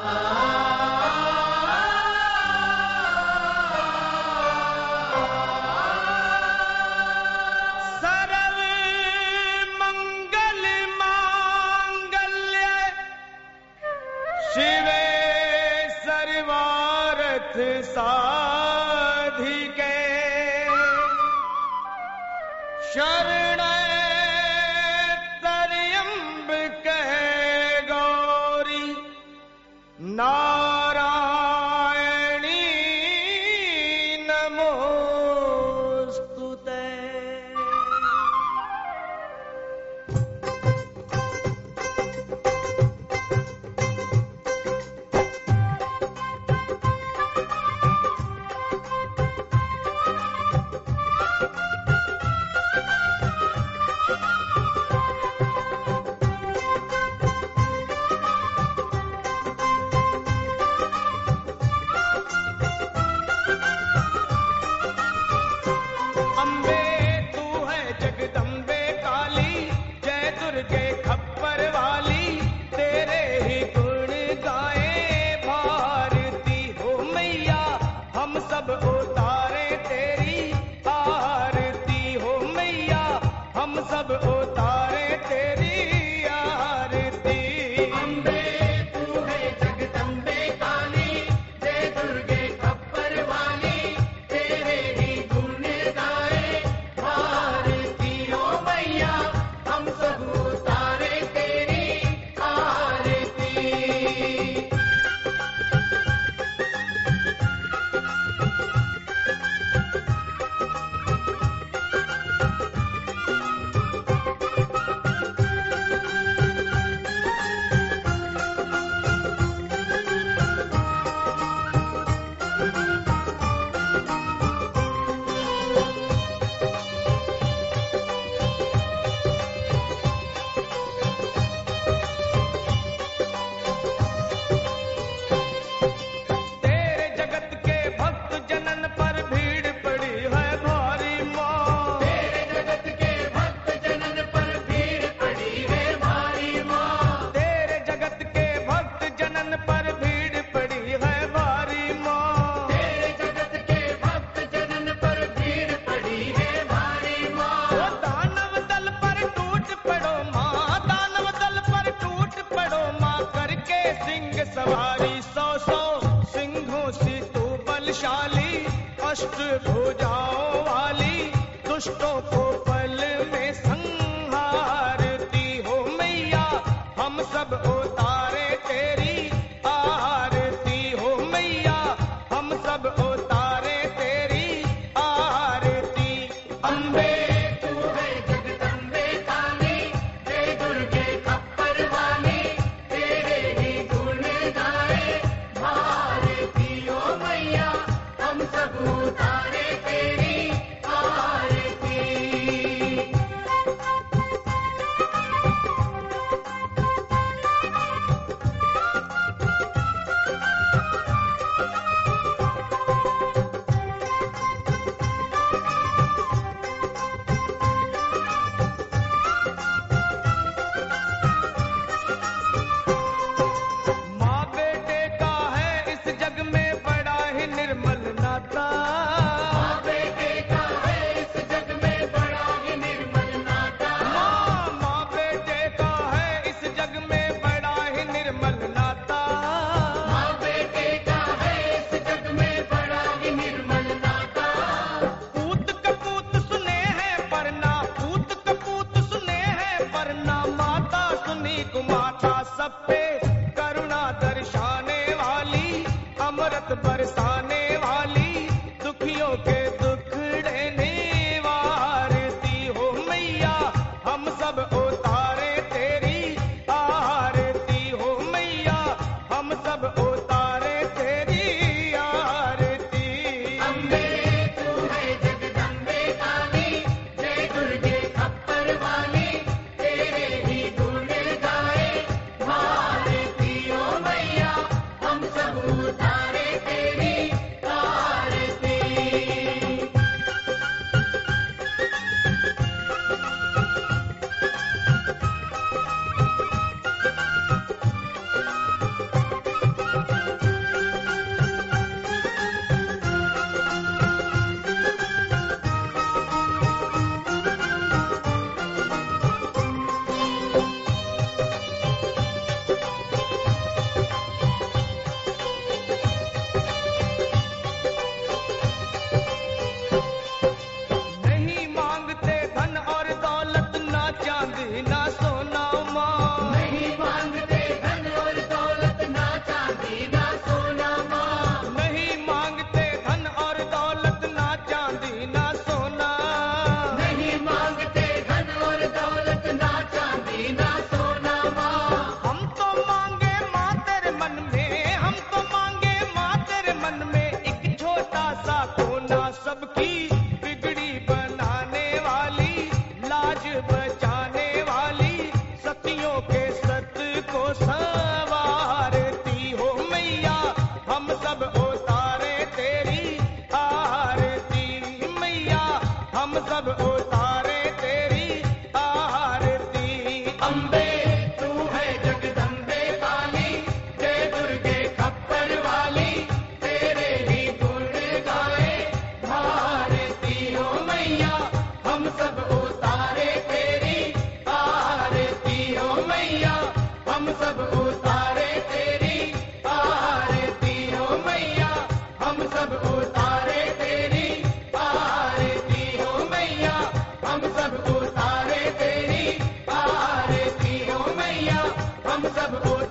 शिवे सर्वार्थ साधिके शरण त्र्यंबके गौरी नारायणी नमोस्तुते। सब उतारे तेरी आरती। अम्बे तू है जगदम्बे काली, जय दुर्गे खप्पर वाली, तेरे ही गुण गाए भारती ओ मैया, हम सब उतारे तेरी आरती। सवारी सौ सौ सिंहों सी तू बलशाली, अष्ट भुजाओं वाली, दुष्टों को पल में संहारती हो मैया, हम सब उतारे तेरी आरती हो मैया, हम सब उतारे तेरी आरती। अम्बे तू है जगदम्बे काली, जय दुर्गे खप्पर वाली, तेरे ही गुण गाए भारती ओ मैया, हम सब उतारे तेरी आरती। माँ बेटे का है इस जग में बड़ा ही निर्मल नाता, माँ बेटे का है इस जग में बड़ा ही निर्मल नाता। माँ बेटे का है इस जग में बड़ा ही निर्मल नाता। माँ बेटे का है इस जग में बड़ा ही निर्मल नाता। पूत कपूत सुने हैं परना, पूत कपूत सुने हैं परना, माता सुनी कुमाता सब पे करुणा दर्शाने वाली, अमृत बरसाने वाली, दुखियों के दुखड़े निवारती हो मैया, हम सब उतारे तेरी आरती हो मैया, हम सब उतारे तेरी आरती। अम्बे तू है जगदम्बे काली, जय दुर्गे खप्पर वाली, तेरे ही गुण गाए भारती संवारती हो मैया, हम सब उतारे तेरी आरती। मैया हम सब उतारे तेरी आरती। अम्बे तू है जगदम्बे काली, जय दुर्गे खप्पर वाली, तेरे ही गुण गाए भारती हो मैया, हम सब उतारे तेरी आरती हो मैया, हम सब उतारे तेरी आरती हो मैया, हम सब उतारे तेरी आरती हो मैया, हम सब उतारे तेरी आरती हो मैया, हम सब